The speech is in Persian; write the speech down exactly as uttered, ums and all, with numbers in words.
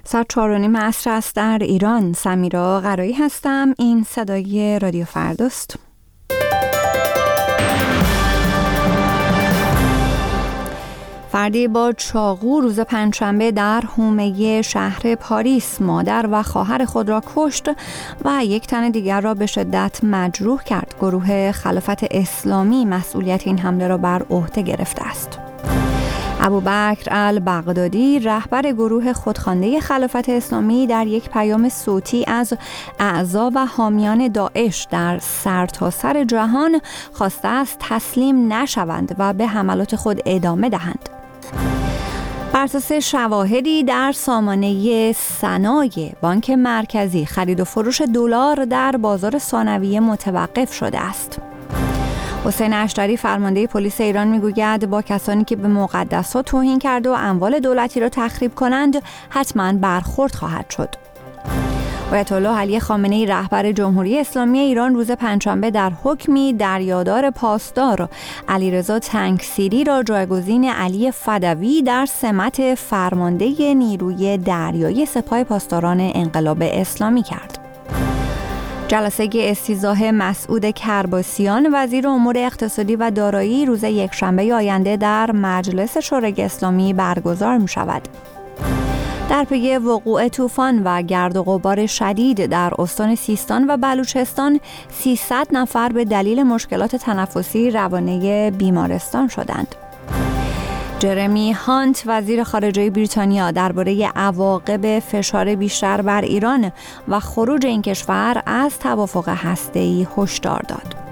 ساعت چهار و نیم عصر است در ایران. سمیرا قرایی هستم. این صدای رادیو فرداست. فردی با چاقو روز پنجشنبه در حومه شهر پاریس مادر و خواهر خود را کشت و یک تن دیگر را به شدت مجروح کرد. گروه خلافت اسلامی مسئولیت این حمله را بر عهده گرفته است. ابوبکر البغدادی رهبر گروه خودخوانده خلافت اسلامی در یک پیام صوتی از اعضا و حامیان داعش در سرتاسر جهان خواسته است تسلیم نشوند و به حملات خود ادامه دهند. بر اساس شواهدی در سامانه سنای بانک مرکزی خرید و فروش دلار در بازار ثانویه متوقف شده است. حسین اشتری فرمانده پلیس ایران میگوید با کسانی که به مقدسات توهین کرده و اموال دولتی را تخریب کنند حتما برخورد خواهد شد. آیت الله علی خامنه‌ای رهبر جمهوری اسلامی ایران روز پنجشنبه در حکمی در یادار پاسدار علیرضا تنگسیری را جایگزین علی فدوی در سمت فرمانده نیروی دریایی سپاه پاسداران انقلاب اسلامی کرد. جلسه استیضاح مسعود کرباسیان وزیر امور اقتصادی و دارایی روز یکشنبه آینده در مجلس شورای اسلامی برگزار می شود. در پی وقوع طوفان و گرد و غبار شدید در استان سیستان و بلوچستان سیصد نفر به دلیل مشکلات تنفسی روانه بیمارستان شدند. جرمی هانت وزیر خارجه بریتانیا درباره عواقب فشار بیشتر بر ایران و خروج این کشور از توافق هسته‌ای هشدار داد.